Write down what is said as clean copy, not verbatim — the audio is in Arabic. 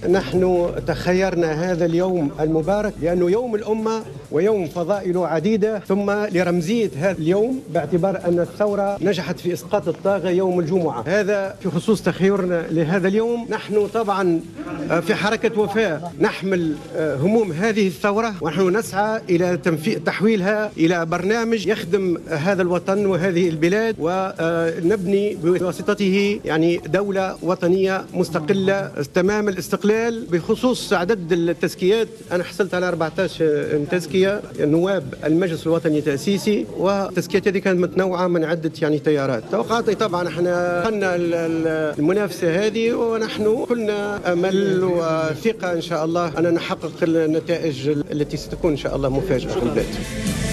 نحن تخيرنا هذا اليوم المبارك لأنه يوم الأمة ويوم فضائله عديدة، ثم لرمزية هذا اليوم باعتبار أن الثورة نجحت في إسقاط الطاغية يوم الجمعة. هذا في خصوص تخيرنا لهذا اليوم. نحن طبعا في حركة وفاء نحمل هموم هذه الثورة، ونحن نسعى إلى تحويلها إلى برنامج يخدم هذا الوطن وهذه البلاد، ونبني بواسطته يعني دولة وطنية مستقلة تمام الاستقلال. بخصوص عدد التزكيات، أنا حصلت على 14 تزكية نواب المجلس الوطني التأسيسي، والتزكيات هذه كانت متنوعة من عدة يعني تيارات. توقعاتي طبعا احنا قلنا المنافسة هذه، ونحن كلنا أمل وثقة إن شاء الله أن نحقق النتائج التي ستكون إن شاء الله مفاجئة في البلاد.